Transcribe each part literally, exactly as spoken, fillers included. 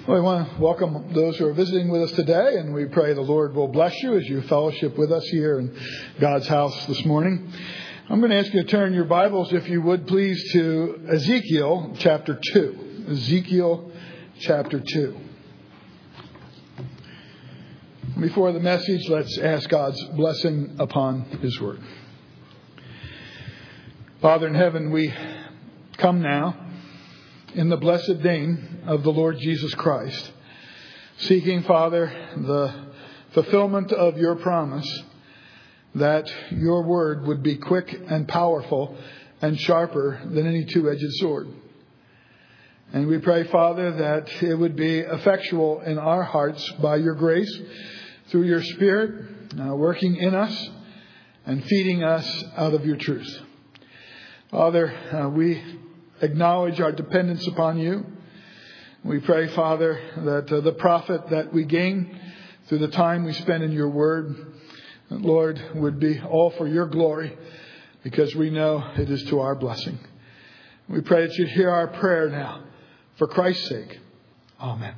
Well, I want to welcome those who are visiting with us today, and we pray the Lord will bless you as you fellowship with us here in God's house this morning. I'm going to ask you to turn your Bibles, if you would, please, to Ezekiel chapter two. Ezekiel chapter two. Before the message, let's ask God's blessing upon His Word. Father in heaven, we come now in the blessed name of the Lord Jesus Christ, seeking, Father, the fulfillment of your promise that your word would be quick and powerful and sharper than any two-edged sword. And we pray, Father, that it would be effectual in our hearts by your grace, through your Spirit, uh, working in us and feeding us out of your truth. Father, uh, we acknowledge our dependence upon you. We pray, Father, that uh, the profit that we gain through the time we spend in your word, Lord, would be all for your glory, because we know it is to our blessing. We pray that you'd hear our prayer now. For Christ's sake. Amen.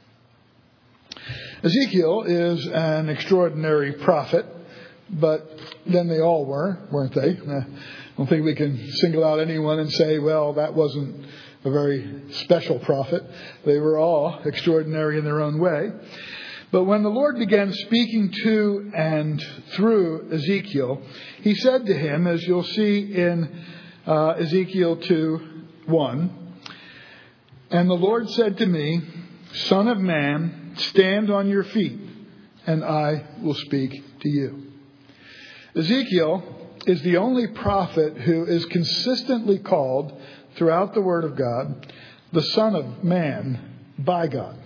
Ezekiel is an extraordinary prophet, but then they all were, weren't they? I don't think we can single out anyone and say, well, that wasn't a very special prophet. They were all extraordinary in their own way. But when the Lord began speaking to and through Ezekiel, he said to him, as you'll see in uh, Ezekiel two one, "And the Lord said to me, Son of man, stand on your feet, and I will speak to you." Ezekiel is the only prophet who is consistently called throughout the Word of God the Son of Man by God.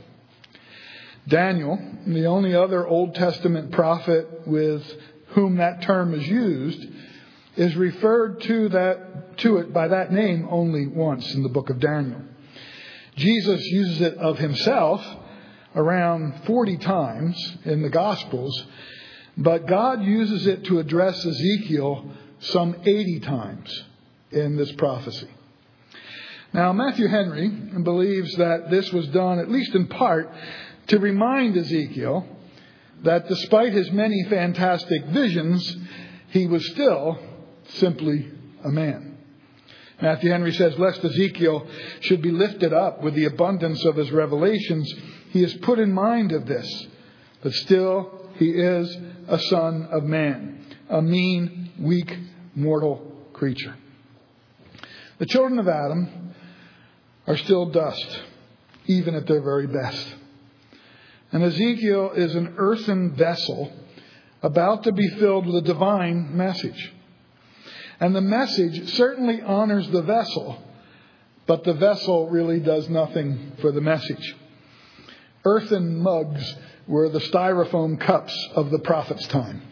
Daniel, the only other Old Testament prophet with whom that term is used, is referred to that to it by that name only once in the book of Daniel. Jesus uses it of himself around forty times in the Gospels, but God uses it to address Ezekiel some eighty times in this prophecy. Now, Matthew Henry believes that this was done, at least in part, to remind Ezekiel that despite his many fantastic visions, he was still simply a man. Matthew Henry says, lest Ezekiel should be lifted up with the abundance of his revelations, he is put in mind of this, but still he is a son of man, a mean, weak, mortal creature. The children of Adam are still dust, even at their very best. And Ezekiel is an earthen vessel about to be filled with a divine message. And the message certainly honors the vessel, but the vessel really does nothing for the message. Earthen mugs were the styrofoam cups of the prophet's time.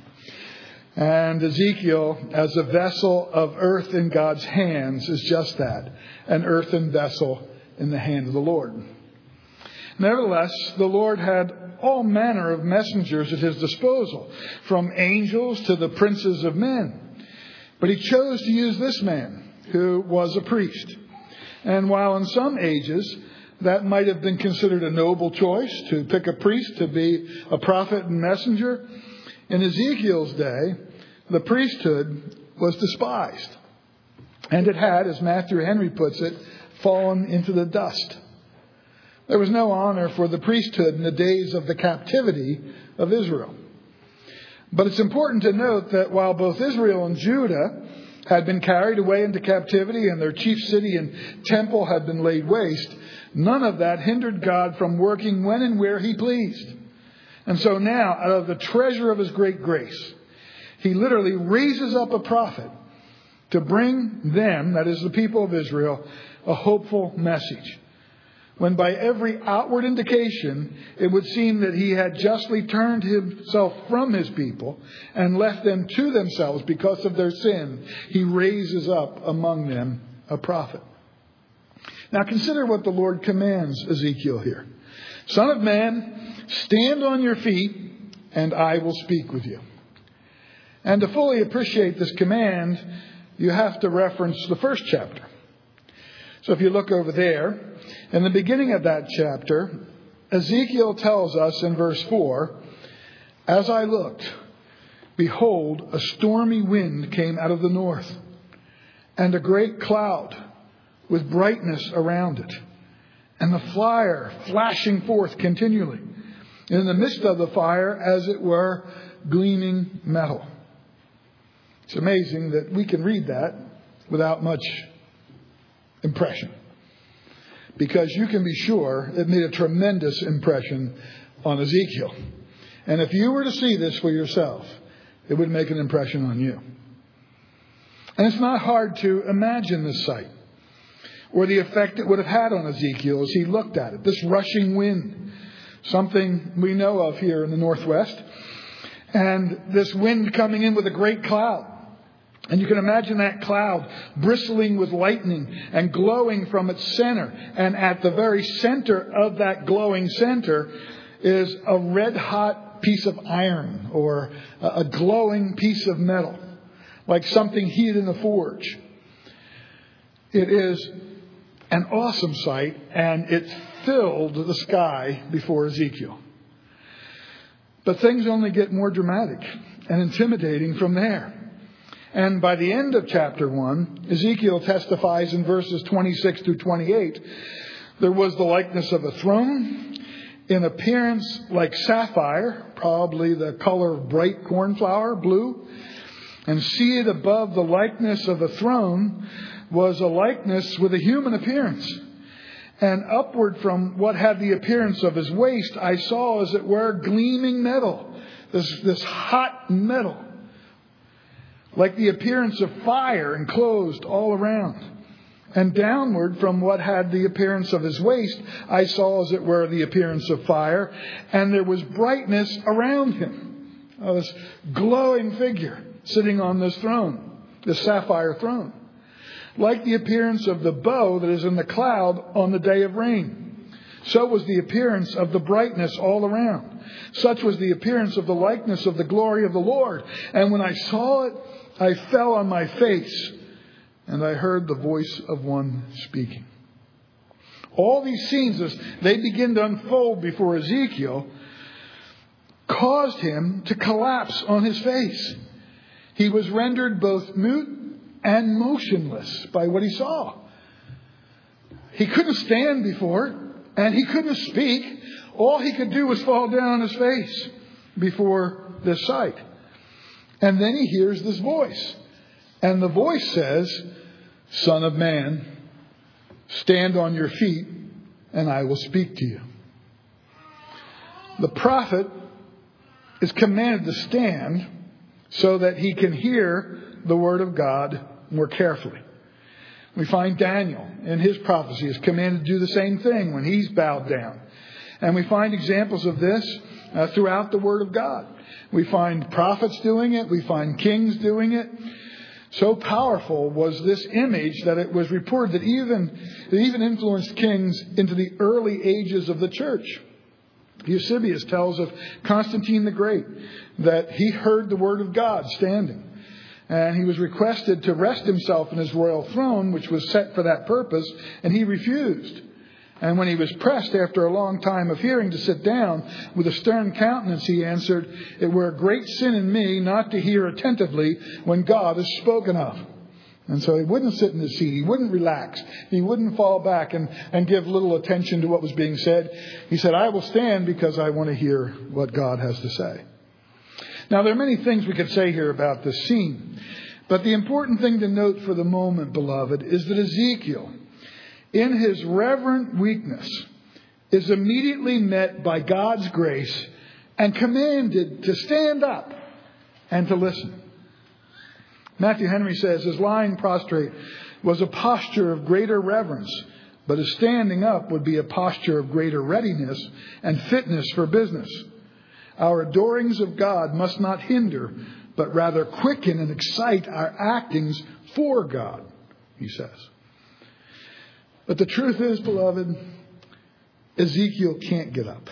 And Ezekiel, as a vessel of earth in God's hands, is just that, an earthen vessel in the hand of the Lord. Nevertheless, the Lord had all manner of messengers at his disposal, from angels to the princes of men. But he chose to use this man, who was a priest. And while in some ages that might have been considered a noble choice, to pick a priest to be a prophet and messenger, in Ezekiel's day, the priesthood was despised. And it had, as Matthew Henry puts it, fallen into the dust. There was no honor for the priesthood in the days of the captivity of Israel. But it's important to note that while both Israel and Judah had been carried away into captivity and their chief city and temple had been laid waste, none of that hindered God from working when and where he pleased. And so now, out of the treasure of his great grace, he literally raises up a prophet to bring them, that is the people of Israel, a hopeful message. When by every outward indication, it would seem that he had justly turned himself from his people and left them to themselves because of their sin, he raises up among them a prophet. Now consider what the Lord commands Ezekiel here. Son of man, stand on your feet, and I will speak with you. And to fully appreciate this command, you have to reference the first chapter. So if you look over there, in the beginning of that chapter, Ezekiel tells us in verse four, "As I looked, behold, a stormy wind came out of the north, and a great cloud with brightness around it, and the fire flashing forth continually. In the midst of the fire, as it were, gleaming metal." It's amazing that we can read that without much impression, because you can be sure it made a tremendous impression on Ezekiel. And if you were to see this for yourself, it would make an impression on you. And it's not hard to imagine this sight, or the effect it would have had on Ezekiel as he looked at it. This rushing wind, something we know of here in the Northwest. And this wind coming in with a great cloud. And you can imagine that cloud bristling with lightning and glowing from its center. And at the very center of that glowing center is a red hot piece of iron, or a glowing piece of metal, like something heated in a forge. It is an awesome sight, and it filled the sky before Ezekiel. But things only get more dramatic and intimidating from there. And by the end of chapter one, Ezekiel testifies in verses twenty-six through twenty-eight, "There was the likeness of a throne, in appearance like sapphire," probably the color of bright cornflower, blue. "And seated above the likeness of a throne was a likeness with a human appearance. And upward from what had the appearance of his waist, I saw, as it were, gleaming metal." This, this hot metal, like the appearance of fire, enclosed all around. "And downward from what had the appearance of his waist, I saw, as it were, the appearance of fire. And there was brightness around him." Oh, this glowing figure sitting on this throne, this sapphire throne, "like the appearance of the bow that is in the cloud on the day of rain. So was the appearance of the brightness all around. Such was the appearance of the likeness of the glory of the Lord. And when I saw it, I fell on my face, and I heard the voice of one speaking." All these scenes, as they begin to unfold before Ezekiel, caused him to collapse on his face. He was rendered both mute and motionless by what he saw. He couldn't stand before it, and he couldn't speak. All he could do was fall down on his face before this sight. And then he hears this voice. And the voice says, "Son of man, stand on your feet, and I will speak to you." The prophet is commanded to stand so that he can hear the word of God more carefully. We find Daniel in his prophecy is commanded to do the same thing when he's bowed down. And we find examples of this uh, throughout the word of God. We find prophets doing it. We find kings doing it. So powerful was this image that it was reported that even, it even influenced kings into the early ages of the church. Eusebius tells of Constantine the Great that he heard the word of God standing. And he was requested to rest himself in his royal throne, which was set for that purpose, and he refused. And when he was pressed after a long time of hearing to sit down, with a stern countenance he answered, "It were a great sin in me not to hear attentively when God is spoken of." And so he wouldn't sit in his seat. He wouldn't relax. He wouldn't fall back and, and give little attention to what was being said. He said, "I will stand because I want to hear what God has to say." Now, there are many things we could say here about this scene. But the important thing to note for the moment, beloved, is that Ezekiel, in his reverent weakness, is immediately met by God's grace and commanded to stand up and to listen. Matthew Henry says his lying prostrate was a posture of greater reverence, but his standing up would be a posture of greater readiness and fitness for business. Our adorings of God must not hinder, but rather quicken and excite our actings for God, he says. But the truth is, beloved, Ezekiel can't get up.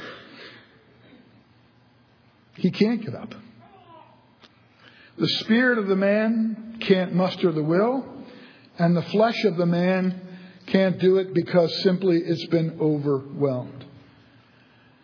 He can't get up. The spirit of the man can't muster the will, and the flesh of the man can't do it because simply it's been overwhelmed.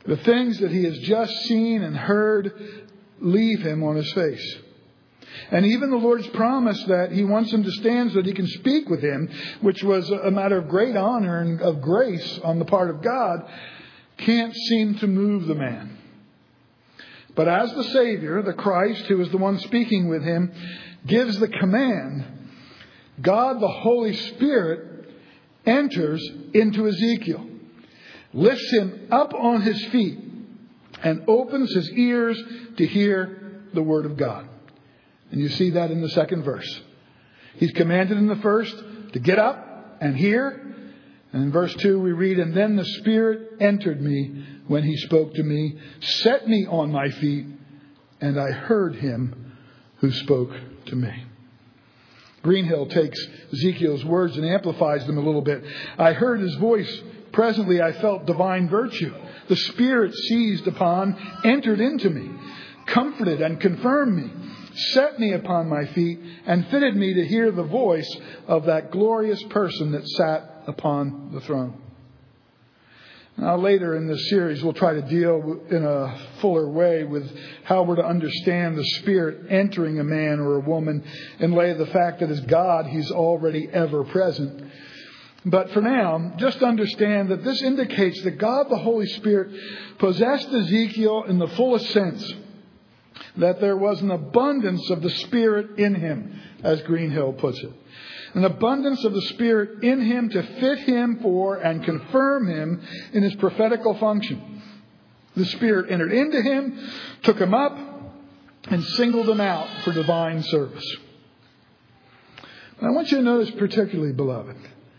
The things that he has just seen and heard leave him on his face. And even the Lord's promise that he wants him to stand so that he can speak with him, which was a matter of great honor and of grace on the part of God, can't seem to move the man. But as the Savior, the Christ, who is the one speaking with him, gives the command, God, the Holy Spirit, enters into Ezekiel, lifts him up on his feet, and opens his ears to hear the word of God. And you see that in the second verse. He's commanded in the first to get up and hear. And in verse two we read, and then the Spirit entered me when he spoke to me, set me on my feet, and I heard him who spoke to me. Greenhill takes Ezekiel's words and amplifies them a little bit. I heard his voice. Presently I felt divine virtue. The Spirit seized upon, entered into me, comforted and confirmed me, set me upon my feet, and fitted me to hear the voice of that glorious person that sat upon the throne. Now later in this series we'll try to deal in a fuller way with how we're to understand the Spirit entering a man or a woman in light of the fact that as God He's already ever present. But for now, just understand that this indicates that God the Holy Spirit possessed Ezekiel in the fullest sense. That there was an abundance of the Spirit in him, as Greenhill puts it. An abundance of the Spirit in him to fit him for and confirm him in his prophetical function. The Spirit entered into him, took him up, and singled him out for divine service. Now, I want you to notice particularly, beloved,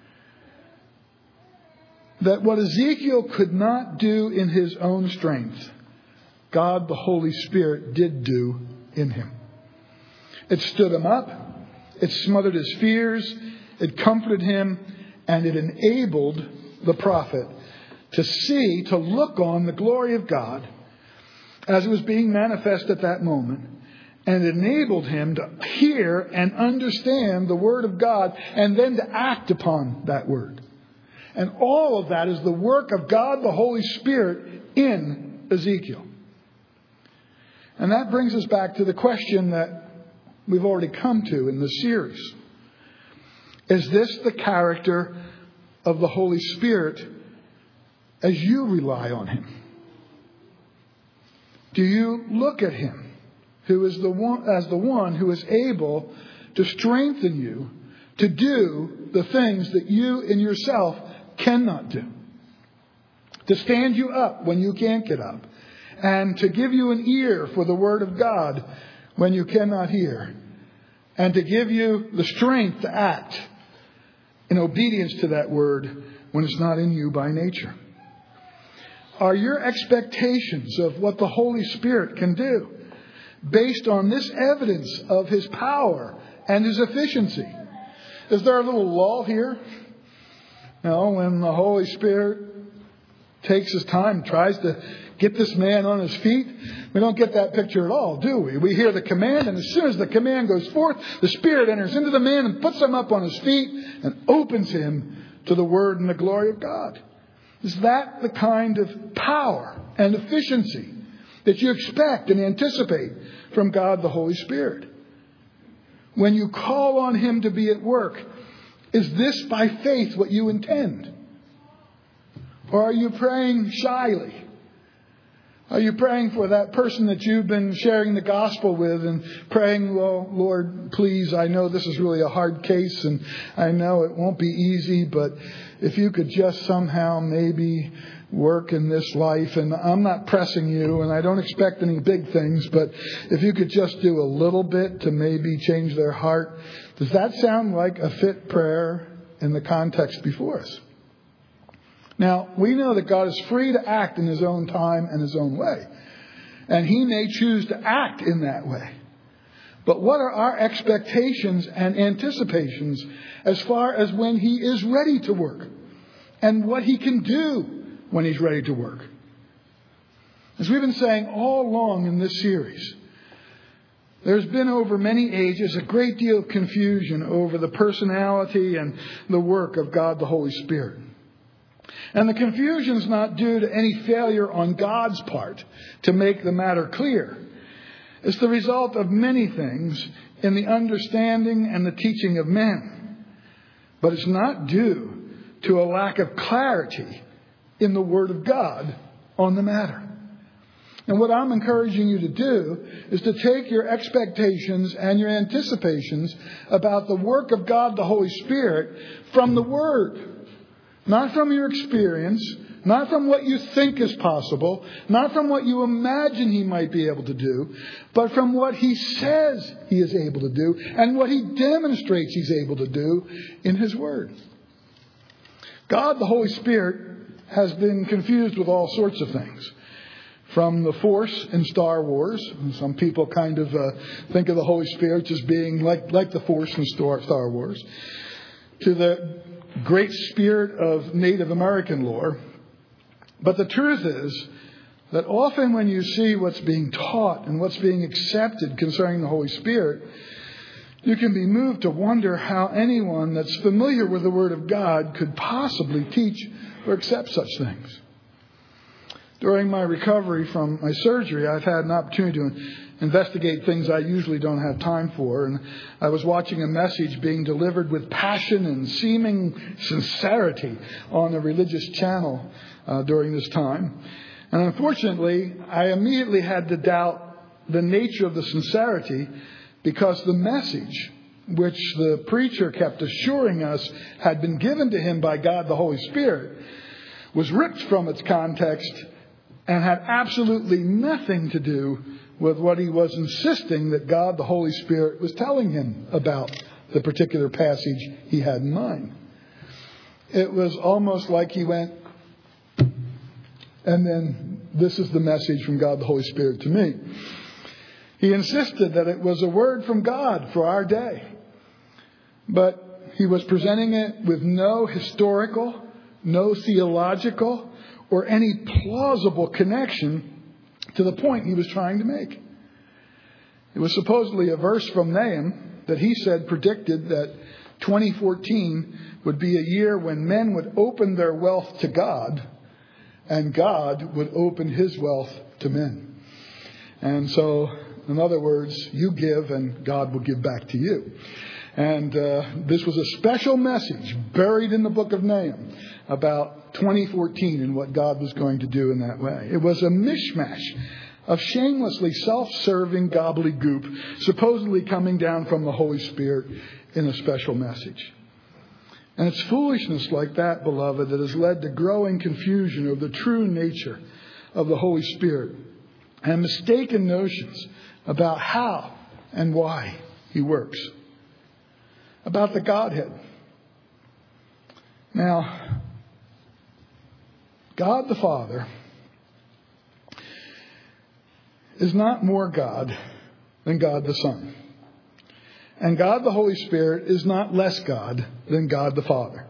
that what Ezekiel could not do in his own strength, God the Holy Spirit did do in him. It stood him up. It smothered his fears. It comforted him. And it enabled the prophet to see, to look on the glory of God as it was being manifest at that moment. And it enabled him to hear and understand the word of God and then to act upon that word. And all of that is the work of God the Holy Spirit in Ezekiel. And that brings us back to the question that we've already come to in this series. Is this the character of the Holy Spirit as you rely on Him? Do you look at Him who is the one, as the one who is able to strengthen you to do the things that you in yourself cannot do? To stand you up when you can't get up. And to give you an ear for the Word of God when you cannot hear. And to give you the strength to act in obedience to that Word when it's not in you by nature. Are your expectations of what the Holy Spirit can do based on this evidence of His power and His efficiency? Is there a little lull here? No, when the Holy Spirit takes His time, tries to get this man on his feet, we don't get that picture at all, do we? We hear the command, and as soon as the command goes forth, the Spirit enters into the man and puts him up on his feet and opens him to the Word and the glory of God. Is that the kind of power and efficiency that you expect and anticipate from God the Holy Spirit? When you call on Him to be at work, is this by faith what you intend? Or are you praying shyly? Are you praying for that person that you've been sharing the gospel with and praying, well, Lord, please, I know this is really a hard case and I know it won't be easy, but if you could just somehow maybe work in this life, and I'm not pressing you and I don't expect any big things, but if you could just do a little bit to maybe change their heart. Does that sound like a fit prayer in the context before us? Now, we know that God is free to act in His own time and His own way. And He may choose to act in that way. But what are our expectations and anticipations as far as when He is ready to work? And what He can do when He's ready to work? As we've been saying all along in this series, there's been over many ages a great deal of confusion over the personality and the work of God the Holy Spirit. And the confusion is not due to any failure on God's part to make the matter clear. It's the result of many things in the understanding and the teaching of men. But it's not due to a lack of clarity in the Word of God on the matter. And what I'm encouraging you to do is to take your expectations and your anticipations about the work of God, the Holy Spirit, from the Word. Not from your experience, not from what you think is possible, not from what you imagine He might be able to do, but from what He says He is able to do and what He demonstrates He's able to do in His Word. God, the Holy Spirit, has been confused with all sorts of things. From the Force in Star Wars, some people kind of uh, think of the Holy Spirit as being like, like the Force in Star, Star Wars, to the Great Spirit of Native American lore. But the truth is that often when you see what's being taught and what's being accepted concerning the Holy Spirit, you can be moved to wonder how anyone that's familiar with the Word of God could possibly teach or accept such things. During my recovery from my surgery, I've had an opportunity to investigate things I usually don't have time for. And I was watching a message being delivered with passion and seeming sincerity on a religious channel uh, during this time. And unfortunately, I immediately had to doubt the nature of the sincerity, because the message which the preacher kept assuring us had been given to him by God the Holy Spirit was ripped from its context and had absolutely nothing to do with what he was insisting that God the Holy Spirit was telling him about the particular passage he had in mind. It was almost like he went, and then this is the message from God the Holy Spirit to me. He insisted that it was a word from God for our day. But he was presenting it with no historical, no theological, or any plausible connection to the point he was trying to make. It was supposedly a verse from Nahum that he said predicted that twenty fourteen would be a year when men would open their wealth to God and God would open His wealth to men. And so, in other words, you give and God will give back to you. And uh, this was a special message buried in the book of Nahum about twenty fourteen and what God was going to do in that way. It was a mishmash of shamelessly self-serving gobbledygook supposedly coming down from the Holy Spirit in a special message. And it's foolishness like that, beloved, that has led to growing confusion of the true nature of the Holy Spirit and mistaken notions about how and why He works. About the Godhead. Now, God the Father is not more God than God the Son. And God the Holy Spirit is not less God than God the Father.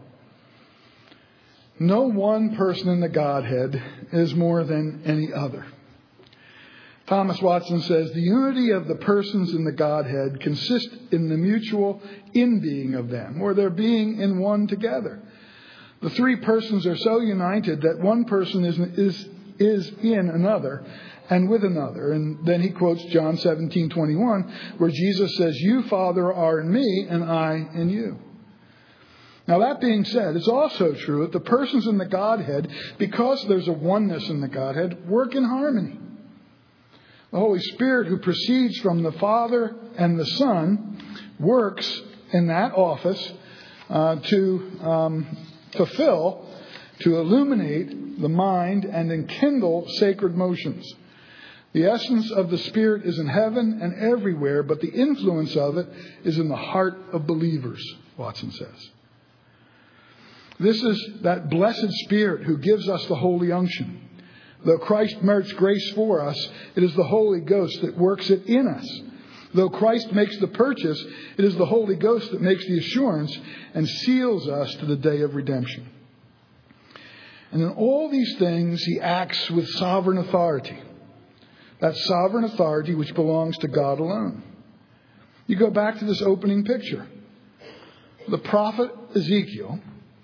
No one person in the Godhead is more than any other. Thomas Watson says, the unity of the persons in the Godhead consists in the mutual in-being of them, or their being in one together. The three persons are so united that one person is, is, is in another and with another. And then he quotes John seventeen twenty-one, where Jesus says, you, Father, are in me and I in you. Now, that being said, it's also true that the persons in the Godhead, because there's a oneness in the Godhead, work in harmony. The Holy Spirit, who proceeds from the Father and the Son, works in that office uh, to um, fulfill, to illuminate the mind and enkindle sacred motions. The essence of the Spirit is in heaven and everywhere, but the influence of it is in the heart of believers, Watson says. This is that blessed Spirit who gives us the holy unction. Though Christ merits grace for us, it is the Holy Ghost that works it in us. Though Christ makes the purchase, it is the Holy Ghost that makes the assurance and seals us to the day of redemption. And in all these things, He acts with sovereign authority. That sovereign authority which belongs to God alone. You go back to this opening picture. The prophet Ezekiel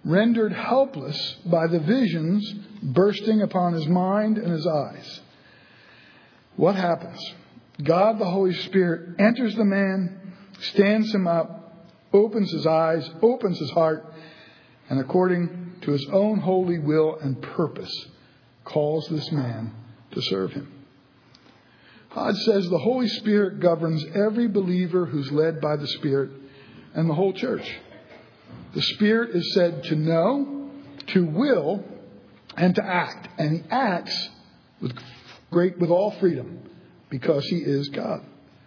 rendered helpless by the visions bursting upon his mind and his eyes. What happens? God, the Holy Spirit, enters the man, stands him up, opens his eyes, opens his heart, and according to his own holy will and purpose, calls this man to serve him. God says the Holy Spirit governs every believer who's led by the Spirit and the whole church. The Spirit is said to know, to will, and to act. And he acts with great, with all freedom because he is God.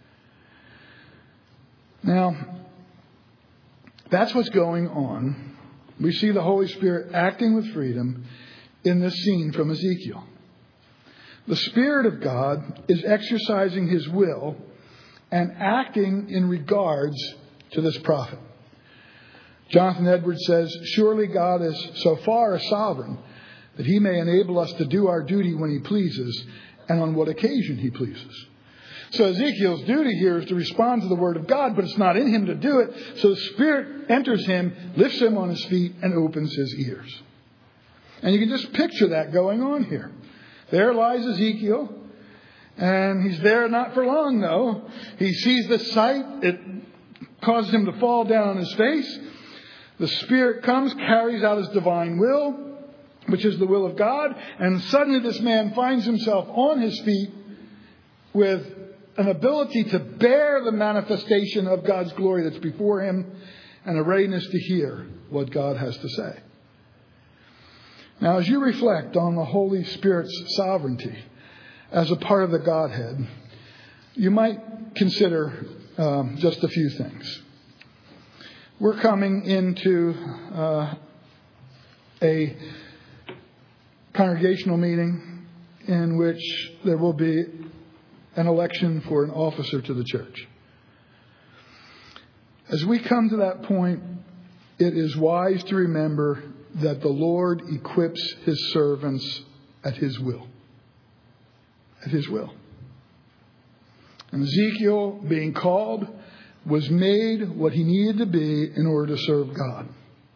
Now, that's what's going on. We see the Holy Spirit acting with freedom in this scene from Ezekiel. The Spirit of God is exercising his will and acting in regards to this prophet. Jonathan Edwards says, surely God is so far a sovereign that he may enable us to do our duty when he pleases and on what occasion he pleases. So Ezekiel's duty here is to respond to the word of God, but it's not in him to do it. So the Spirit enters him, lifts him on his feet, and opens his ears. And you can just picture that going on here. There lies Ezekiel, and he's there not for long, though. He sees the sight. It causes him to fall down on his face. The Spirit comes, carries out his divine will, which is the will of God, and suddenly this man finds himself on his feet with an ability to bear the manifestation of God's glory that's before him and a readiness to hear what God has to say. Now, as you reflect on the Holy Spirit's sovereignty as a part of the Godhead, you might consider um, just a few things. We're coming into uh, a congregational meeting in which there will be an election for an officer to the church. As we come to that point, it is wise to remember that the Lord equips his servants at his will. At his will. And Ezekiel, being called, was made what he needed to be in order to serve God.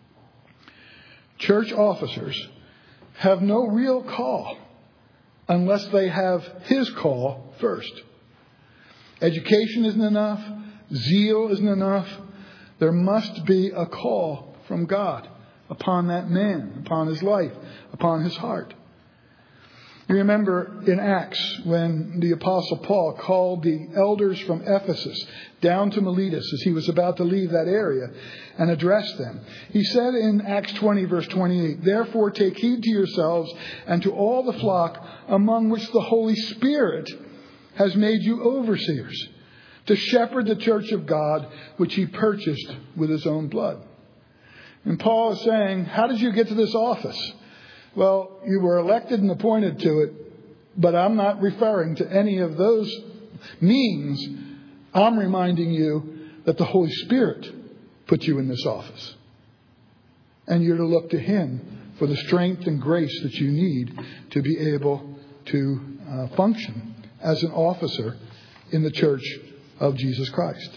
Church officers have no real call unless they have his call first. Education isn't enough. Zeal isn't enough. There must be a call from God upon that man, upon his life, upon his heart. You remember in Acts when the Apostle Paul called the elders from Ephesus down to Miletus as he was about to leave that area and address them. He said in Acts twenty, verse twenty-eight, therefore take heed to yourselves and to all the flock among which the Holy Spirit has made you overseers, to shepherd the church of God, which he purchased with his own blood. And Paul is saying, how did you get to this office? Well, you were elected and appointed to it, but I'm not referring to any of those means. I'm reminding you that the Holy Spirit put you in this office. And you're to look to him for the strength and grace that you need to be able to uh, function as an officer in the church of Jesus Christ.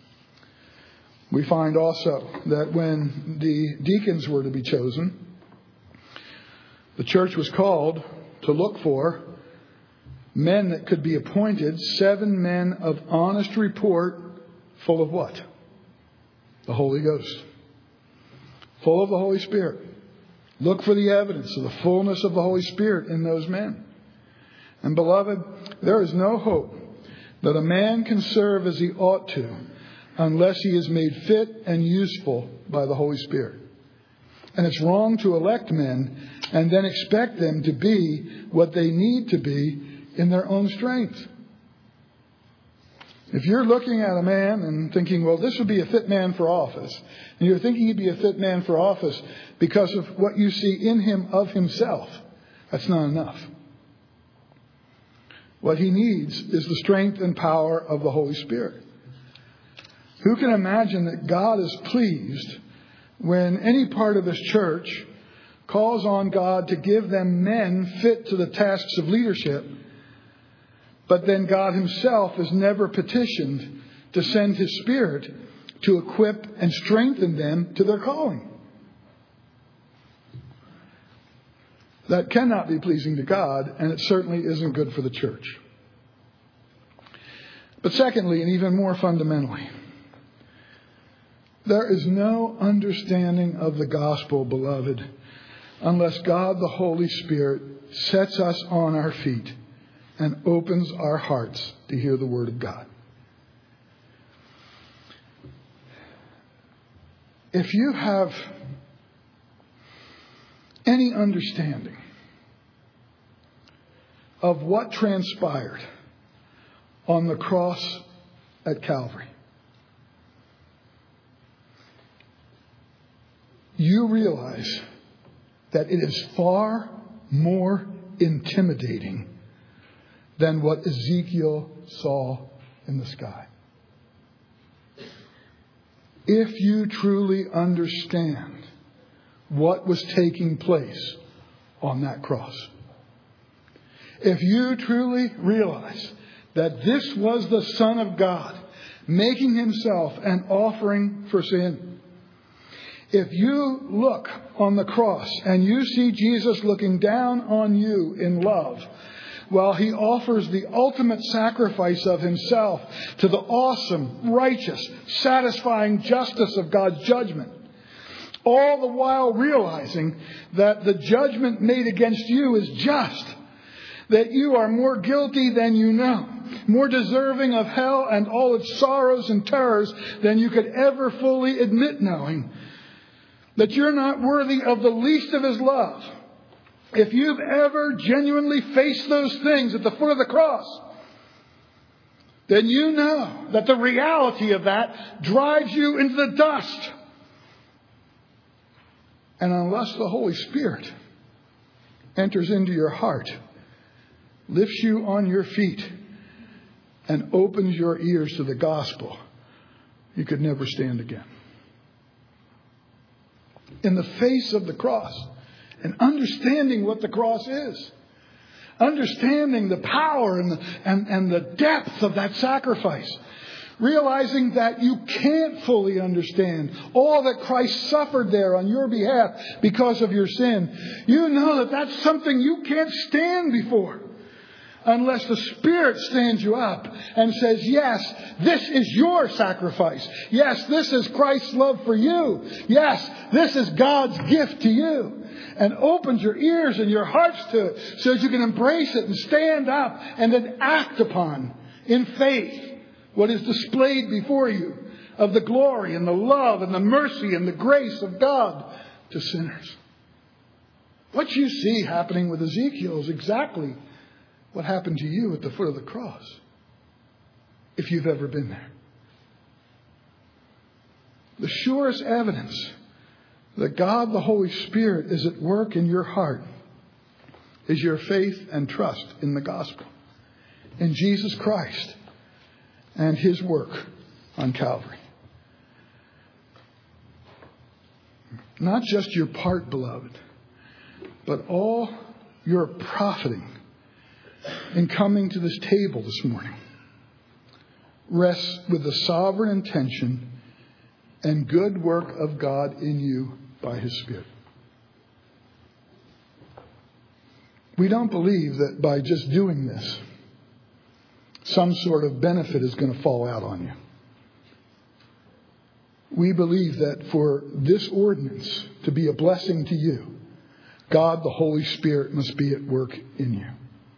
We find also that when the deacons were to be chosen, the church was called to look for men that could be appointed, seven men of honest report, full of what? The Holy Ghost. Full of the Holy Spirit. Look for the evidence of the fullness of the Holy Spirit in those men. And beloved, there is no hope that a man can serve as he ought to unless he is made fit and useful by the Holy Spirit. And it's wrong to elect men and then expect them to be what they need to be in their own strength. If you're looking at a man and thinking, well, this would be a fit man for office, and you're thinking he'd be a fit man for office because of what you see in him of himself, that's not enough. What he needs is the strength and power of the Holy Spirit. Who can imagine that God is pleased when any part of his church calls on God to give them men fit to the tasks of leadership, but then God himself is never petitioned to send his Spirit to equip and strengthen them to their calling? that cannot be pleasing to God, and it certainly isn't good for the church. But secondly, and even more fundamentally, there is no understanding of the gospel, beloved, unless God the Holy Spirit sets us on our feet and opens our hearts to hear the Word of God. If you have any understanding of what transpired on the cross at Calvary, you realize that it is far more intimidating than what Ezekiel saw in the sky. If you truly understand what was taking place on that cross, if you truly realize that this was the Son of God making himself an offering for sin, if you look on the cross and you see Jesus looking down on you in love, while he offers the ultimate sacrifice of himself to the awesome, righteous, satisfying justice of God's judgment, all the while realizing that the judgment made against you is just, that you are more guilty than you know, more deserving of hell and all its sorrows and terrors than you could ever fully admit knowing, that you're not worthy of the least of his love. If you've ever genuinely faced those things at the foot of the cross, then you know that the reality of that drives you into the dust. And unless the Holy Spirit enters into your heart, lifts you on your feet, and opens your ears to the gospel, you could never stand again. In the face of the cross, and understanding what the cross is, understanding the power and the, and, and the depth of that sacrifice, realizing that you can't fully understand all that Christ suffered there on your behalf because of your sin, you know that that's something you can't stand before unless the Spirit stands you up and says, yes, this is your sacrifice. Yes, this is Christ's love for you. Yes, this is God's gift to you. And opens your ears and your hearts to it so that you can embrace it and stand up and then act upon in faith what is displayed before you of the glory and the love and the mercy and the grace of God to sinners. What you see happening with Ezekiel is exactly what happened to you at the foot of the cross, if you've ever been there. The surest evidence that God, the Holy Spirit, is at work in your heart is your faith and trust in the gospel, in Jesus Christ and his work on Calvary. Not just your part, beloved, but all your profiting in coming to this table this morning rests with the sovereign intention and good work of God in you by his Spirit. We don't believe that by just doing this, some sort of benefit is going to fall out on you. We believe that for this ordinance to be a blessing to you, God, the Holy Spirit, must be at work in you.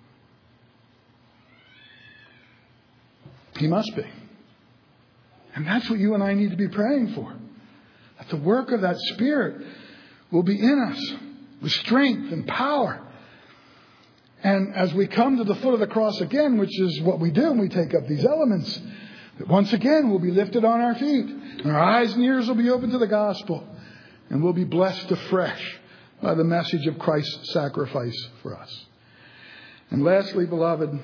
He must be. And that's what you and I need to be praying for. That the work of that Spirit will be in us with strength and power. And as we come to the foot of the cross again, which is what we do when we take up these elements, that once again we'll be lifted on our feet. And our eyes and ears will be open to the gospel. And we'll be blessed afresh by the message of Christ's sacrifice for us. And lastly, beloved,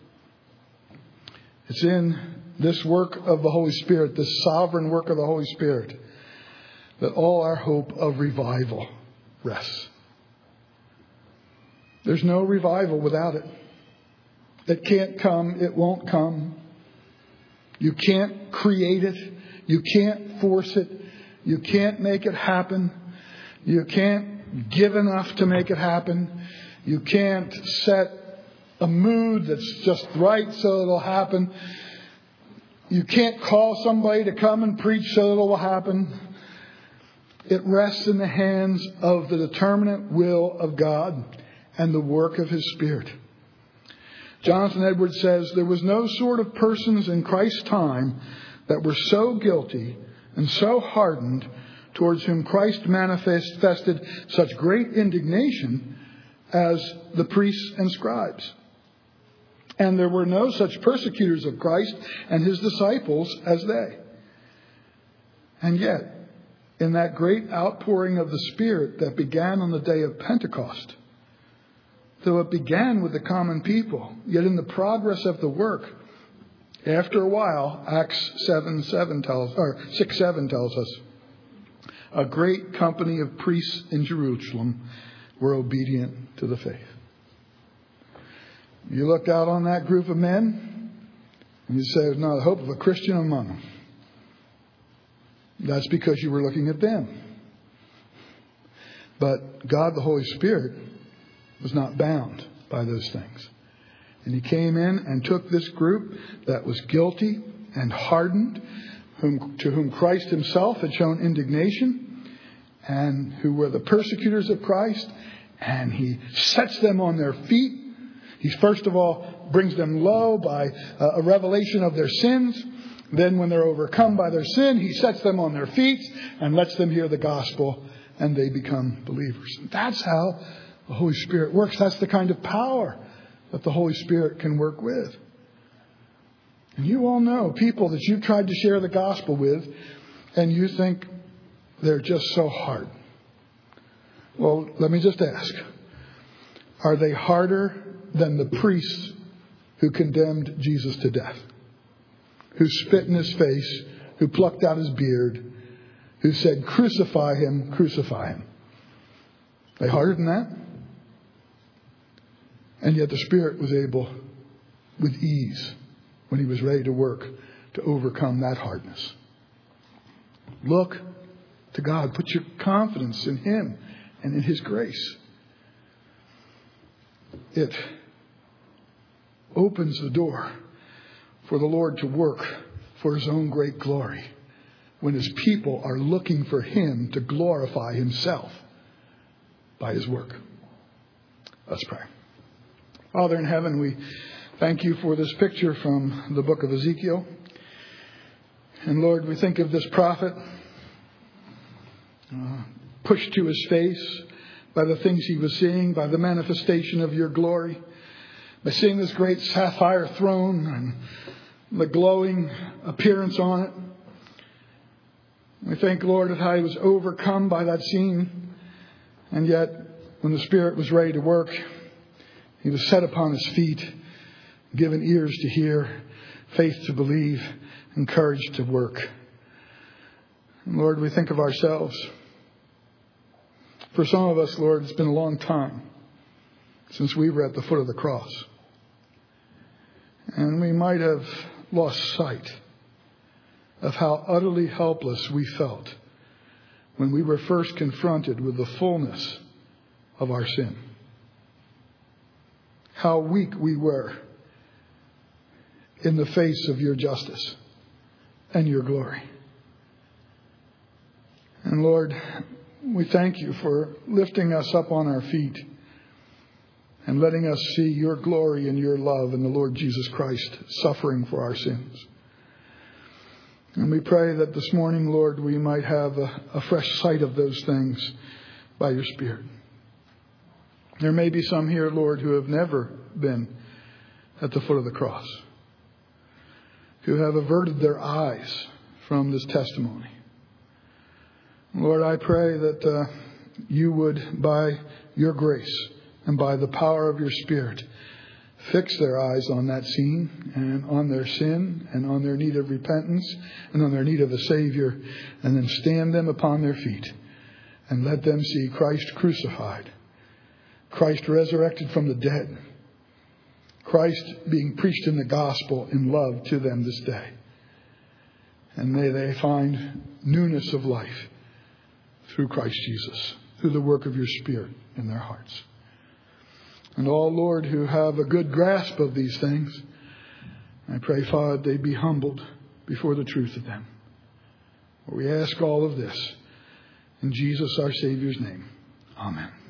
it's in this work of the Holy Spirit, this sovereign work of the Holy Spirit, that all our hope of revival rests. There's no revival without it. It can't come. It won't come. You can't create it. You can't force it. You can't make it happen. You can't can't give enough to make it happen. You can't set a mood that's just right so it'll happen. You can't call somebody to come and preach so it'll happen. It rests in the hands of the determinate will of God and the work of His Spirit. Jonathan Edwards says, there was no sort of persons in Christ's time that were so guilty and so hardened towards whom Christ manifested such great indignation as the priests and scribes. And there were no such persecutors of Christ and His disciples as they. And yet, in that great outpouring of the Spirit that began on the day of Pentecost, though it began with the common people, yet in the progress of the work, after a while, Acts seven seven tells, or six seven tells us, a great company of priests in Jerusalem were obedient to the faith. You looked out on that group of men, and you say, there's not a hope of a Christian among them. That's because you were looking at them. But God, the Holy Spirit, was not bound by those things. And He came in and took this group that was guilty and hardened, whom, to whom Christ Himself had shown indignation, and who were the persecutors of Christ, and He sets them on their feet. He first of all brings them low by a revelation of their sins. Then when they're overcome by their sin, He sets them on their feet and lets them hear the gospel, and they become believers. And that's how the Holy Spirit works. That's the kind of power that the Holy Spirit can work with. And you all know people that you've tried to share the gospel with, and you think they're just so hard. Well, let me just ask. Are they harder than the priests who condemned Jesus to death? Who spit in His face, who plucked out His beard, who said, crucify Him, crucify Him. Are they harder than that? And yet the Spirit was able, with ease, when He was ready to work, to overcome that hardness. Look to God. Put your confidence in Him and in His grace. It opens the door for the Lord to work for His own great glory when His people are looking for Him to glorify Himself by His work. Let's pray. Father in heaven, we thank You for this picture from the book of Ezekiel. And Lord, we think of this prophet uh, pushed to his face by the things he was seeing, by the manifestation of Your glory, by seeing this great sapphire throne and the glowing appearance on it. We thank, Lord, of how he was overcome by that scene. And yet, when the Spirit was ready to work, he was set upon his feet, given ears to hear, faith to believe, and courage to work. And Lord, we think of ourselves. For some of us, Lord, it's been a long time since we were at the foot of the cross. And we might have lost sight of how utterly helpless we felt when we were first confronted with the fullness of our sin. How weak we were in the face of Your justice and Your glory. And Lord, we thank You for lifting us up on our feet and letting us see Your glory and Your love in the Lord Jesus Christ suffering for our sins. And we pray that this morning, Lord, we might have a, a fresh sight of those things by Your Spirit. There may be some here, Lord, who have never been at the foot of the cross, who have averted their eyes from this testimony. Lord, I pray that uh, You would, by Your grace and by the power of Your Spirit, fix their eyes on that scene and on their sin and on their need of repentance and on their need of a Savior, and then stand them upon their feet and let them see Christ crucified, Christ resurrected from the dead, Christ being preached in the gospel in love to them this day. And may they find newness of life through Christ Jesus. through the work of your Spirit in their hearts. And all, Lord, who have a good grasp of these things, I pray, Father, they be humbled before the truth of them. We ask all of this in Jesus, our Savior's name. Amen.